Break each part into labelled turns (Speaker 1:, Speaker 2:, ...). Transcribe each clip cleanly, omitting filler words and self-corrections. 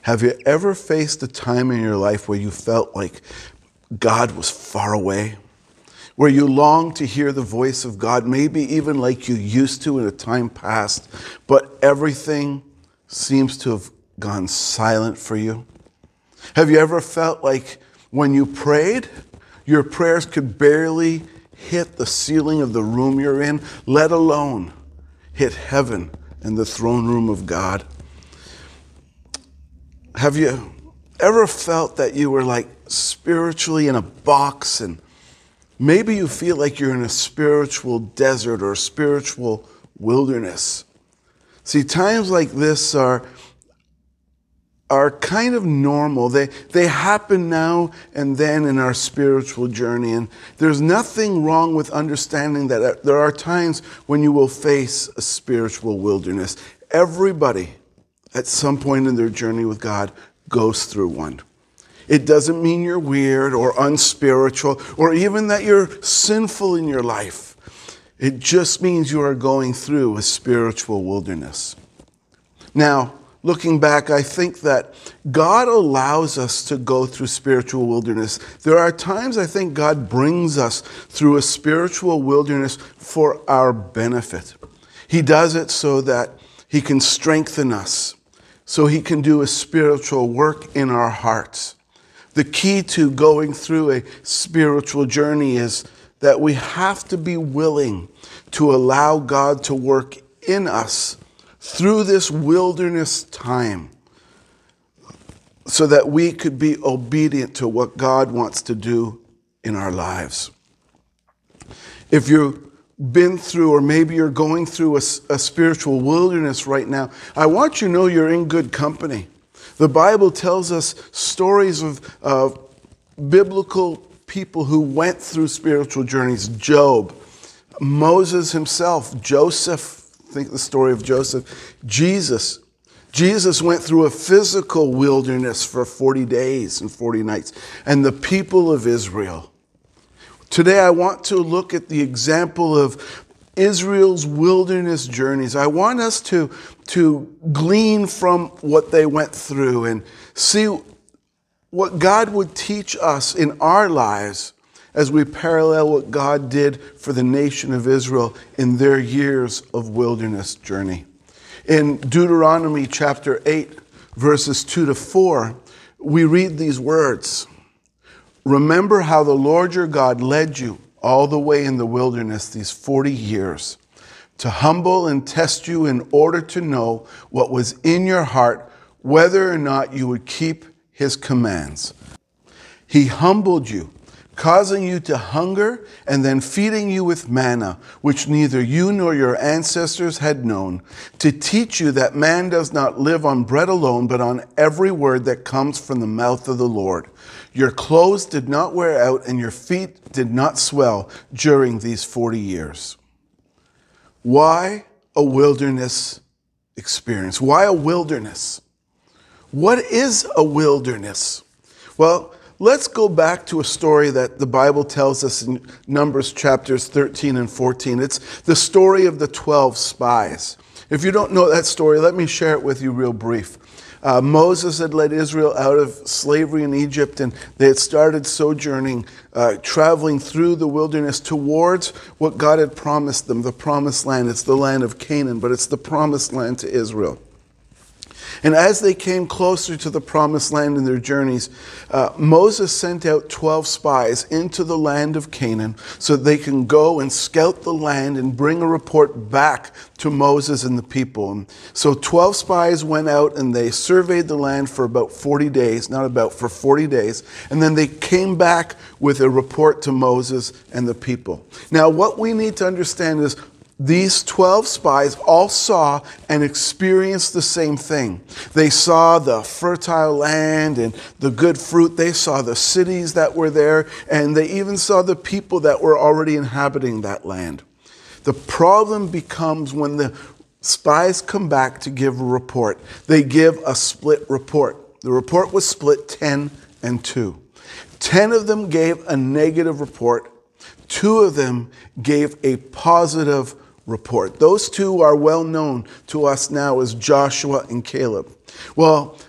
Speaker 1: Have you ever faced a time in your life where you felt like God was far away? Where you longed to hear the voice of God, maybe even like you used to in a time past, but everything seems to have gone silent for you? Have you ever felt like when you prayed, your prayers could barely hit the ceiling of the room you're in, let alone hit heaven and the throne room of God? Have you ever felt that you were like spiritually in a box, and maybe you feel like you're in a spiritual desert or a spiritual wilderness? See, times like this are kind of normal. They happen now and then in our spiritual journey. And there's nothing wrong with understanding that there are times when you will face a spiritual wilderness. Everybody at some point in their journey with God goes through one. It doesn't mean you're weird or unspiritual or even that you're sinful in your life. It just means you are going through a spiritual wilderness. Now, looking back, I think that God allows us to go through spiritual wilderness. There are times I think God brings us through a spiritual wilderness for our benefit. He does it so that He can strengthen us, so He can do a spiritual work in our hearts. The key to going through a spiritual journey is that we have to be willing to allow God to work in us through this wilderness time so that we could be obedient to what God wants to do in our lives. If you've been through, or maybe you're going through a spiritual wilderness right now, I want you to know you're in good company. The Bible tells us stories of biblical people who went through spiritual journeys. Job, Moses himself, Joseph, think the story of Joseph. Jesus went through a physical wilderness for 40 days and 40 nights. And the people of Israel. Today I want to look at the example of Israel's wilderness journeys. I want us to glean from what they went through and see what God would teach us in our lives as we parallel what God did for the nation of Israel in their years of wilderness journey. In Deuteronomy chapter 8, verses 2-4, we read these words. Remember how the Lord your God led you all the way in the wilderness these 40 years to humble and test you in order to know what was in your heart, whether or not you would keep His commands. He humbled you, causing you to hunger and then feeding you with manna, which neither you nor your ancestors had known, to teach you that man does not live on bread alone, but on every word that comes from the mouth of the Lord. Your clothes did not wear out and your feet did not swell during these 40 years. Why a wilderness experience? Why a wilderness? What is a wilderness? Well, let's go back to a story that the Bible tells us in Numbers chapters 13 and 14. It's the story of the 12 spies. If you don't know that story, let me share it with you real brief. Moses had led Israel out of slavery in Egypt, and they had started sojourning, traveling through the wilderness towards what God had promised them, the promised land. It's the land of Canaan, but it's the promised land to Israel. And as they came closer to the promised land in their journeys, Moses sent out 12 spies into the land of Canaan so they can go and scout the land and bring a report back to Moses and the people. And so 12 spies went out and they surveyed the land for about 40 days, for 40 days. And then they came back with a report to Moses and the people. Now, what we need to understand is these 12 spies all saw and experienced the same thing. They saw the fertile land and the good fruit. They saw the cities that were there, and they even saw the people that were already inhabiting that land. The problem becomes when the spies come back to give a report. They give a split report. The report was split 10 and 2. 10 of them gave a negative report. 2 of them gave a positive report. Those 2 are well known to us now as Joshua and Caleb. Well,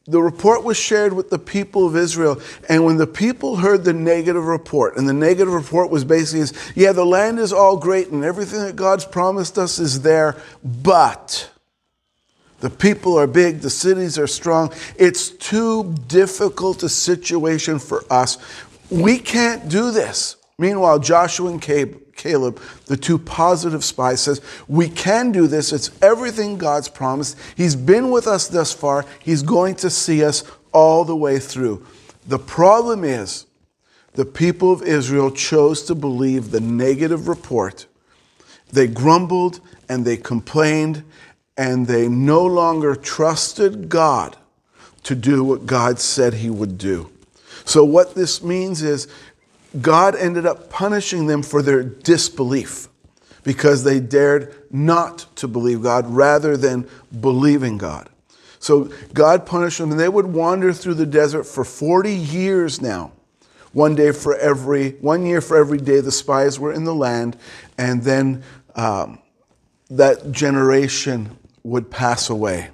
Speaker 1: the report was shared with the people of Israel. And when the people heard the negative report, and the negative report was basically, yeah, the land is all great and everything that God's promised us is there, but the people are big, the cities are strong. It's too difficult a situation for us. We can't do this. Meanwhile, Joshua and Caleb, the two positive spies, says, we can do this. It's everything God's promised. He's been with us thus far. He's going to see us all the way through. The problem is, the people of Israel chose to believe the negative report. They grumbled and they complained, and they no longer trusted God to do what God said he would do. So what this means is, God ended up punishing them for their disbelief because they dared not to believe God rather than believing God. So God punished them, and they would wander through the desert for 40 years now. 1 year for every day the spies were in the land, and then that generation would pass away.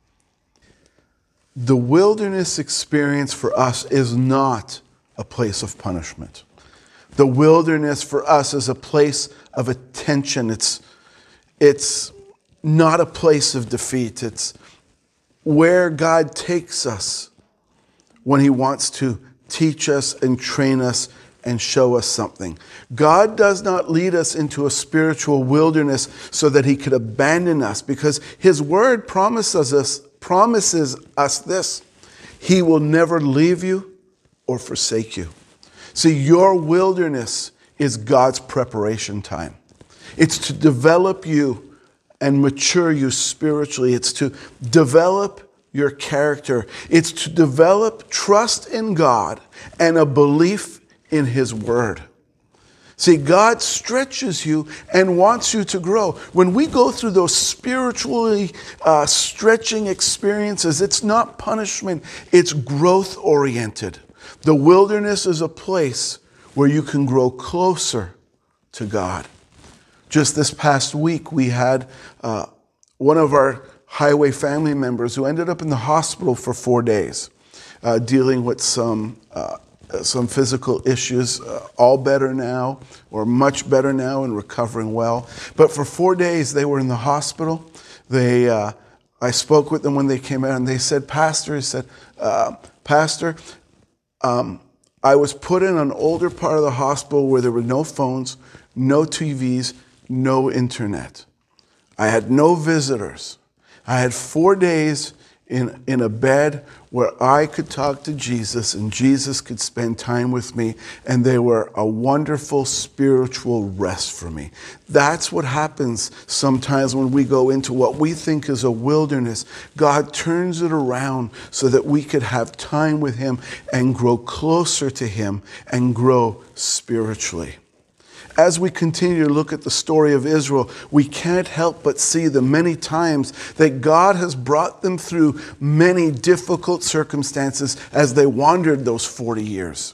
Speaker 1: The wilderness experience for us is not a place of punishment. The wilderness for us is a place of attention. It's not a place of defeat. It's where God takes us when he wants to teach us and train us and show us something. God does not lead us into a spiritual wilderness so that he could abandon us, because his word promises us this: he will never leave you or forsake you. See, your wilderness is God's preparation time. It's to develop you and mature you spiritually. It's to develop your character. It's to develop trust in God and a belief in his word. See, God stretches you and wants you to grow. When we go through those spiritually stretching experiences, it's not punishment, it's growth oriented. The wilderness is a place where you can grow closer to God. Just this past week, we had one of our highway family members who ended up in the hospital for 4 days, dealing with some physical issues, all better now, or much better now, and recovering well. But for 4 days, they were in the hospital. I spoke with them when they came out, and they said, Pastor, I was put in an older part of the hospital where there were no phones, no TVs, no internet. I had no visitors. I had 4 days in a bed where I could talk to Jesus and Jesus could spend time with me, and they were a wonderful spiritual rest for me. That's what happens sometimes when we go into what we think is a wilderness. God turns it around so that we could have time with him and grow closer to him and grow spiritually. As we continue to look at the story of Israel, we can't help but see the many times that God has brought them through many difficult circumstances as they wandered those 40 years.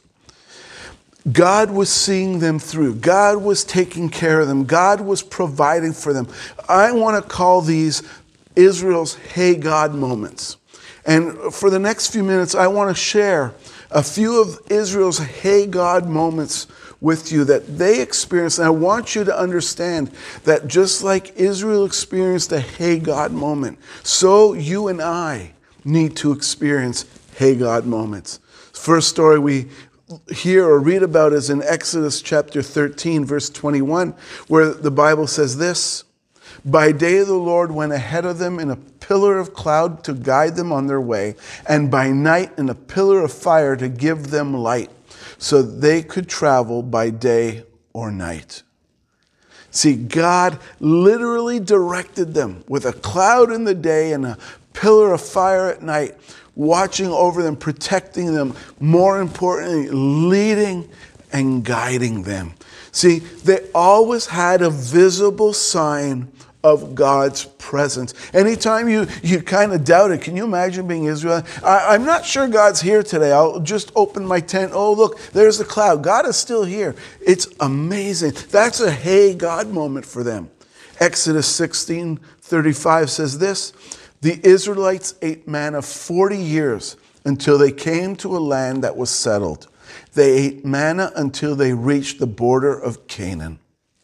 Speaker 1: God was seeing them through. God was taking care of them. God was providing for them. I want to call these Israel's "Hey God" moments. And for the next few minutes, I want to share a few of Israel's "Hey God" moments with you that they experienced. And I want you to understand that just like Israel experienced a "Hey God" moment, so you and I need to experience "Hey God" moments. First story we hear or read about is in Exodus chapter 13, verse 21, where the Bible says this: By day the Lord went ahead of them in a pillar of cloud to guide them on their way, and by night in a pillar of fire to give them light, so they could travel by day or night. See, God literally directed them with a cloud in the day and a pillar of fire at night, watching over them, protecting them, more importantly, leading and guiding them. See, they always had a visible sign of God's presence. Anytime you kind of doubt it, can you imagine being Israel? I'm not sure God's here today. I'll just open my tent. Oh, look, there's the cloud. God is still here. It's amazing. That's a "Hey God" moment for them. Exodus 16:35 says this: The Israelites ate manna 40 years until they came to a land that was settled. They ate manna until they reached the border of Canaan.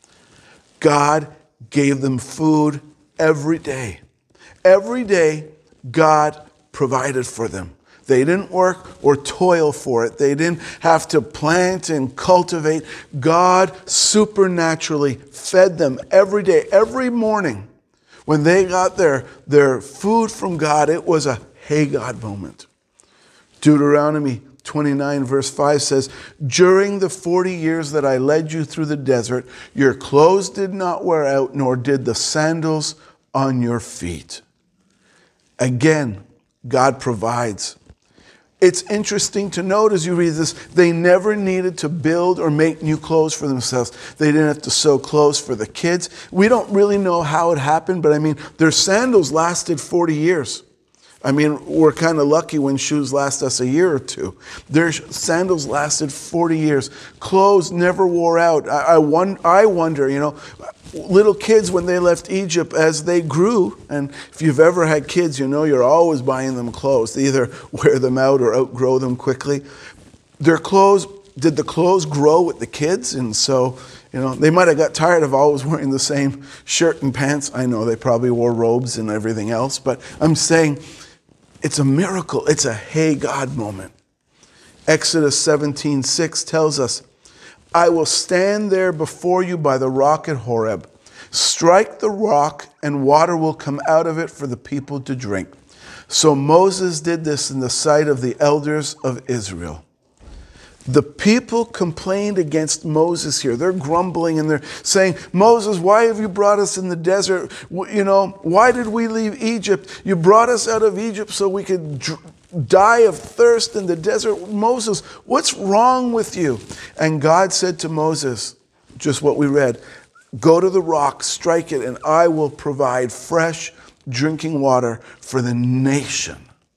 Speaker 1: God gave them food every day. Every day, God provided for them. They didn't work or toil for it. They didn't have to plant and cultivate. God supernaturally fed them every day, every morning. When they got their food from God, it was a hey God moment. Deuteronomy 29 verse 5 says, during the 40 years that I led you through the desert, your clothes did not wear out, nor did the sandals on your feet. Again, God provides. It's interesting to note as you read this, they never needed to build or make new clothes for themselves. They didn't have to sew clothes for the kids. We don't really know how it happened, but I mean, their sandals lasted 40 years. I mean, we're kind of lucky when shoes last us a year or two. Their sandals lasted 40 years. Clothes never wore out. I wonder, you know, little kids when they left Egypt, as they grew, and if you've ever had kids, you know you're always buying them clothes. They either wear them out or outgrow them quickly. Their clothes, did the clothes grow with the kids? And so, you know, they might have got tired of always wearing the same shirt and pants. I know they probably wore robes and everything else, but I'm saying, it's a miracle. It's a hey God moment. Exodus 17:6 tells us, I will stand there before you by the rock at Horeb. Strike the rock and water will come out of it for the people to drink. So Moses did this in the sight of the elders of Israel. The people complained against Moses here. They're grumbling and they're saying, Moses, why have you brought us in the desert? You know, why did we leave Egypt? You brought us out of Egypt so we could die of thirst in the desert. Moses, what's wrong with you? And God said to Moses, just what we read, go to the rock, strike it, and I will provide fresh drinking water for the nation.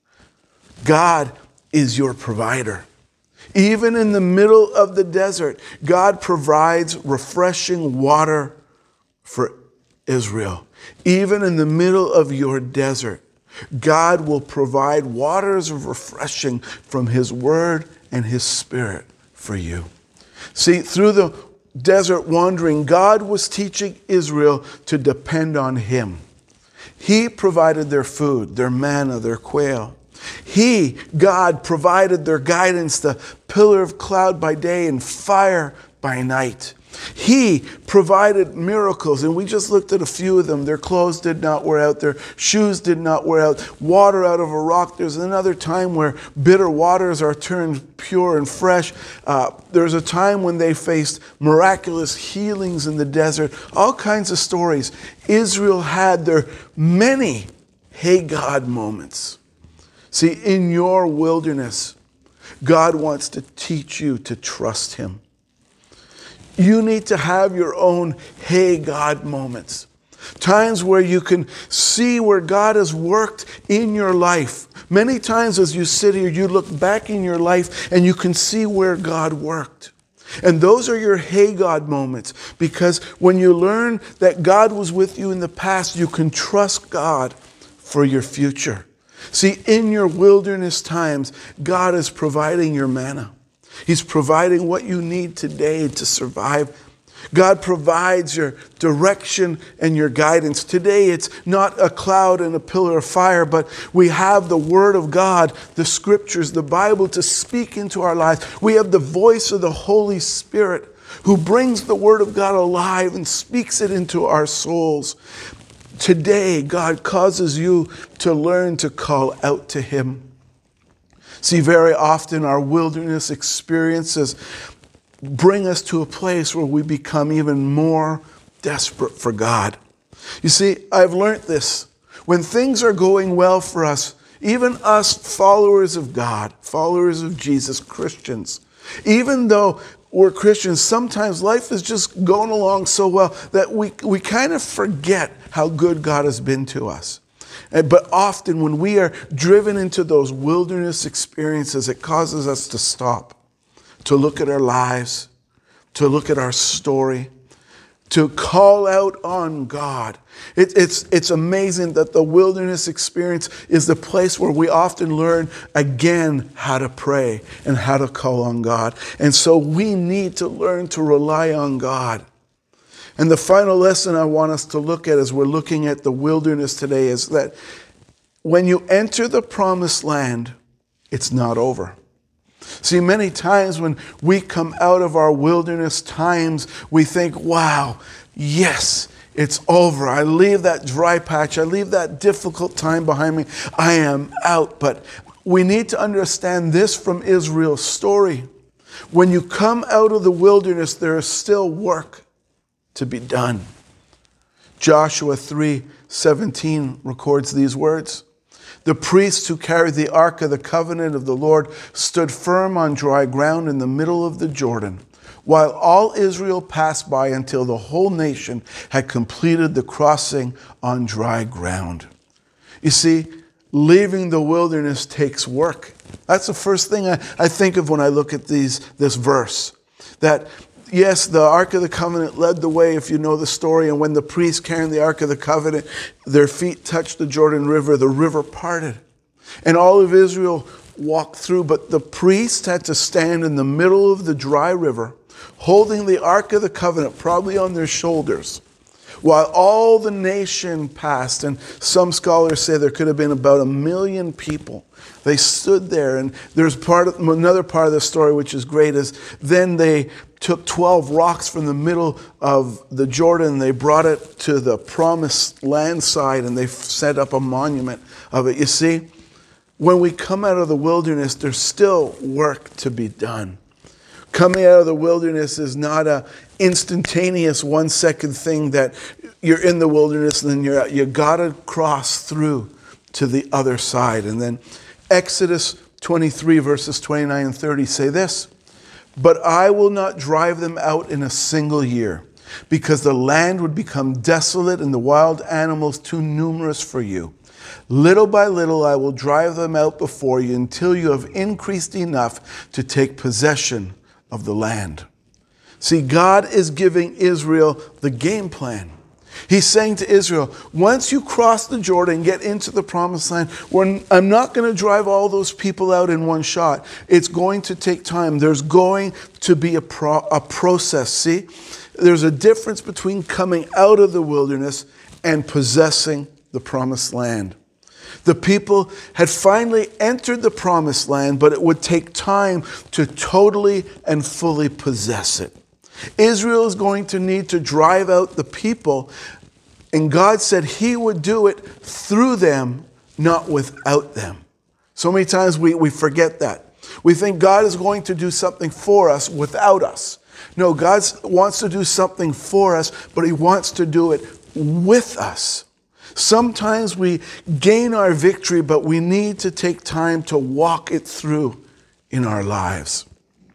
Speaker 1: God is your provider. Even in the middle of the desert, God provides refreshing water for Israel. Even in the middle of your desert, God will provide waters of refreshing from His Word and His Spirit for you. See, through the desert wandering, God was teaching Israel to depend on Him. He provided their food, their manna, their quail. He, God, provided their guidance, the pillar of cloud by day and fire by night. He provided miracles, and we just looked at a few of them. Their clothes did not wear out. Their shoes did not wear out. Water out of a rock. There's another time where bitter waters are turned pure and fresh. There's a time when they faced miraculous healings in the desert. All kinds of stories. Israel had their many hey God moments. See, in your wilderness, God wants to teach you to trust Him. You need to have your own hey God moments. Times where you can see where God has worked in your life. Many times as you sit here, you look back in your life and you can see where God worked. And those are your hey God moments, because when you learn that God was with you in the past, you can trust God for your future. See, in your wilderness times, God is providing your manna. He's providing what you need today to survive. God provides your direction and your guidance. Today, it's not a cloud and a pillar of fire, but we have the Word of God, the Scriptures, the Bible to speak into our lives. We have the voice of the Holy Spirit who brings the Word of God alive and speaks it into our souls. Today, God causes you to learn to call out to Him. See, very often our wilderness experiences bring us to a place where we become even more desperate for God. You see, I've learned this. When things are going well for us, even us followers of God, followers of Jesus, Christians, even though we're Christians, sometimes life is just going along so well that we kind of forget how good God has been to us. But often when we are driven into those wilderness experiences, it causes us to stop, to look at our lives, to look at our story, to call out on God. It's amazing that the wilderness experience is the place where we often learn again how to pray and how to call on God. And so we need to learn to rely on God. And the final lesson I want us to look at as we're looking at the wilderness today is that when you enter the promised land, it's not over. See, many times when we come out of our wilderness times, we think, wow, yes, it's over. I leave that dry patch. I leave that difficult time behind me. I am out. But we need to understand this from Israel's story. When you come out of the wilderness, there is still work to be done. Joshua 3:17 records these words. The priests who carried the Ark of the Covenant of the Lord stood firm on dry ground in the middle of the Jordan, while all Israel passed by until the whole nation had completed the crossing on dry ground. You see, leaving the wilderness takes work. That's the first thing I think of when I look at this verse. That yes, the Ark of the Covenant led the way, if you know the story. And when the priests carrying the Ark of the Covenant, their feet touched the Jordan River, the river parted. And all of Israel walked through. But the priests had to stand in the middle of the dry river, holding the Ark of the Covenant, probably on their shoulders, while all the nation passed. And some scholars say there could have been about 1 million people. They stood there, and there's another part of the story which is great, is then they took 12 rocks from the middle of the Jordan. They brought it to the promised land side, and they set up a monument of it. You see, when we come out of the wilderness, there's still work to be done. Coming out of the wilderness is not a instantaneous 1 second thing that you're in the wilderness and then you're out. You got to cross through to the other side. And then Exodus 23 verses 29 and 30 say this, "But I will not drive them out in a single year, because the land would become desolate and the wild animals too numerous for you. Little by little I will drive them out before you until you have increased enough to take possession of the land." See, God is giving Israel the game plan. He's saying to Israel, once you cross the Jordan and get into the promised land, I'm not going to drive all those people out in one shot. It's going to take time. There's going to be a process. See, there's a difference between coming out of the wilderness and possessing the promised land. The people had finally entered the promised land, but it would take time to totally and fully possess it. Israel is going to need to drive out the people, and God said He would do it through them, not without them. So many times we forget that. We think God is going to do something for us without us. No, God wants to do something for us, but He wants to do it with us. Sometimes we gain our victory, but we need to take time to walk it through in our lives.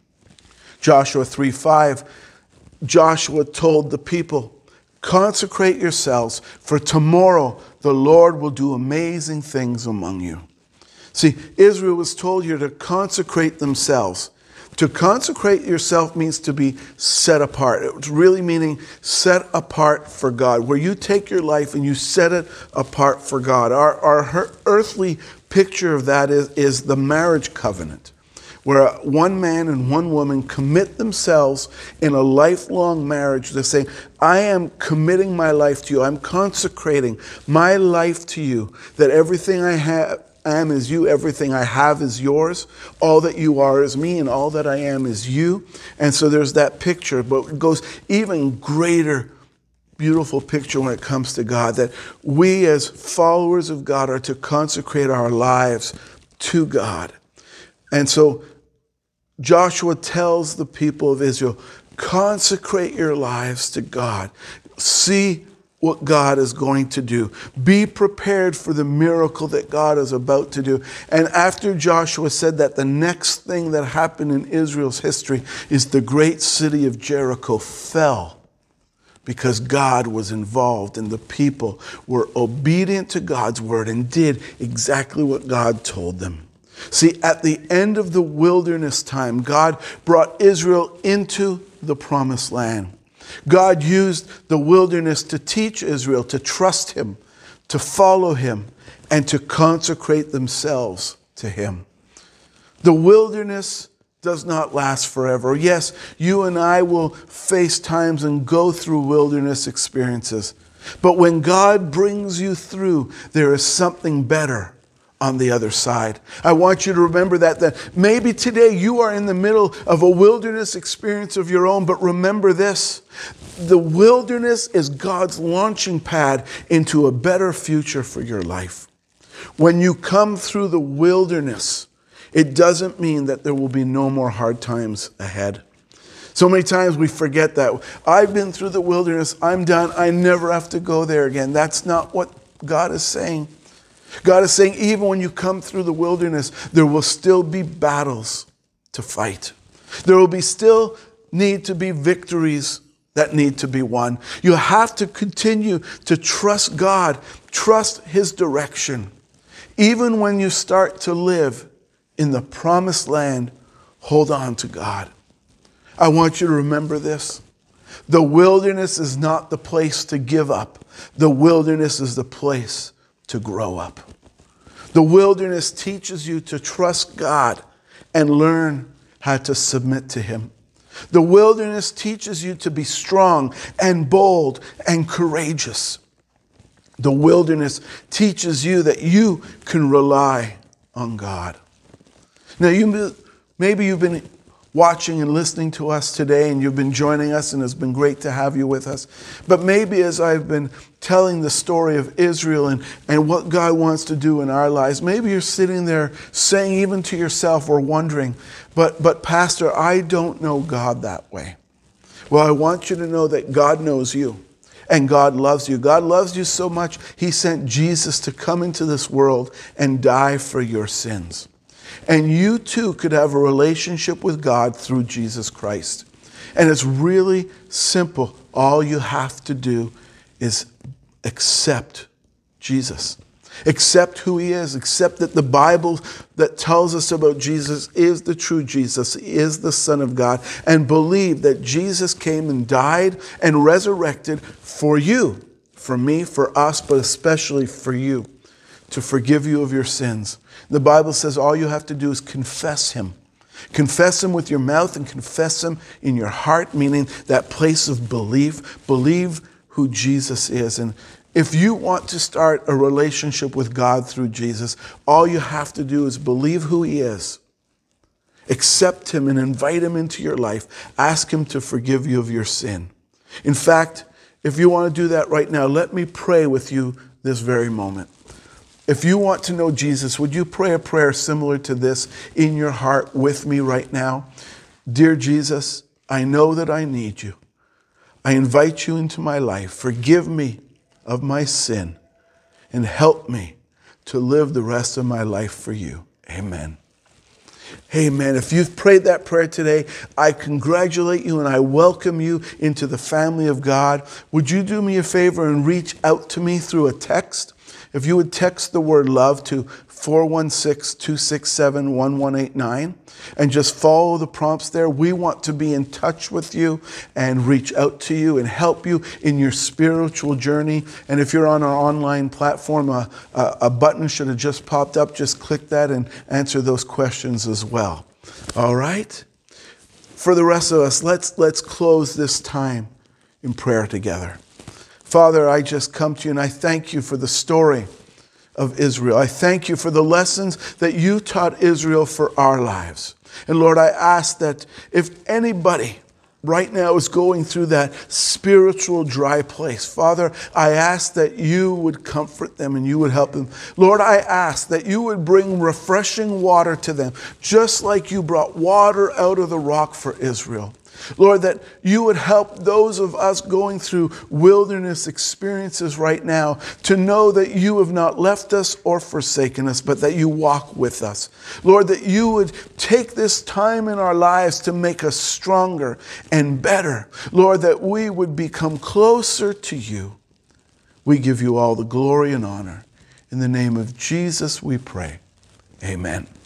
Speaker 1: Joshua 3:5, Joshua told the people, "Consecrate yourselves, for tomorrow the Lord will do amazing things among you." See, Israel was told here to consecrate themselves. To consecrate yourself means to be set apart. It's really meaning set apart for God, where you take your life and you set it apart for God. Our earthly picture of that is the marriage covenant, where one man and one woman commit themselves in a lifelong marriage. They're saying, I am committing my life to you. I'm consecrating my life to you, that everything I am is you, everything I have is yours, all that you are is me, and all that I am is you. And so there's that picture, but it goes even greater, beautiful picture when it comes to God, that we as followers of God are to consecrate our lives to God. And so Joshua tells the people of Israel, consecrate your lives to God. See what God is going to do. Be prepared for the miracle that God is about to do. And after Joshua said that, the next thing that happened in Israel's history is the great city of Jericho fell, because God was involved and the people were obedient to God's word and did exactly what God told them. See, at the end of the wilderness time, God brought Israel into the promised land. God used the wilderness to teach Israel to trust him, to follow him, and to consecrate themselves to him. The wilderness does not last forever. Yes, you and I will face times and go through wilderness experiences. But when God brings you through, there is something better on the other side. I want you to remember that maybe today you are in the middle of a wilderness experience of your own, but remember this: the wilderness is God's launching pad into a better future for your life. When you come through the wilderness, it doesn't mean that there will be no more hard times ahead. So many times we forget that. I've been through the wilderness. I'm done. I never have to go there again. That's not what God is saying. God is saying even when you come through the wilderness, there will still be battles to fight. There will be still need to be victories that need to be won. You have to continue to trust God, trust his direction. Even when you start to live in the promised land, hold on to God. I want you to remember this. The wilderness is not the place to give up. The wilderness is the place to grow up. The wilderness teaches you to trust God and learn how to submit to him. The wilderness teaches you to be strong and bold and courageous. The wilderness teaches you that you can rely on God. Now, maybe you've been watching and listening to us today, and you've been joining us, and it's been great to have you with us. But maybe as I've been telling the story of Israel and what God wants to do in our lives, maybe you're sitting there saying even to yourself or wondering, but Pastor, I don't know God that way. Well, I want you to know that God knows you. And God loves you. God loves you so much, he sent Jesus to come into this world and die for your sins. And you too could have a relationship with God through Jesus Christ. And it's really simple. All you have to do is accept Jesus. Accept who he is. Accept that the Bible that tells us about Jesus is the true Jesus, is the Son of God. And believe that Jesus came and died and resurrected for you, for me, for us, but especially for you, to forgive you of your sins. The Bible says all you have to do is confess him. Confess him with your mouth and confess him in your heart, meaning that place of belief. Believe who Jesus is. And if you want to start a relationship with God through Jesus, all you have to do is believe who he is. Accept him and invite him into your life. Ask him to forgive you of your sin. In fact, if you want to do that right now, let me pray with you this very moment. If you want to know Jesus, would you pray a prayer similar to this in your heart with me right now? Dear Jesus, I know that I need you. I invite you into my life. Forgive me of my sin and help me to live the rest of my life for you. Amen. Amen. If you've prayed that prayer today, I congratulate you and I welcome you into the family of God. Would you do me a favor and reach out to me through a text? If you would text the word love to 416-267-1189 and just follow the prompts there. We want to be in touch with you and reach out to you and help you in your spiritual journey. And if you're on our online platform, a button should have just popped up. Just click that and answer those questions as well. All right? For the rest of us, let's close this time in prayer together. Father, I just come to you and I thank you for the story of Israel. I thank you for the lessons that you taught Israel for our lives. And Lord, I ask that if anybody right now is going through that spiritual dry place, Father, I ask that you would comfort them and you would help them. Lord, I ask that you would bring refreshing water to them, just like you brought water out of the rock for Israel. Lord, that you would help those of us going through wilderness experiences right now to know that you have not left us or forsaken us, but that you walk with us. Lord, that you would take this time in our lives to make us stronger and better. Lord, that we would become closer to you. We give you all the glory and honor. In the name of Jesus we pray. Amen.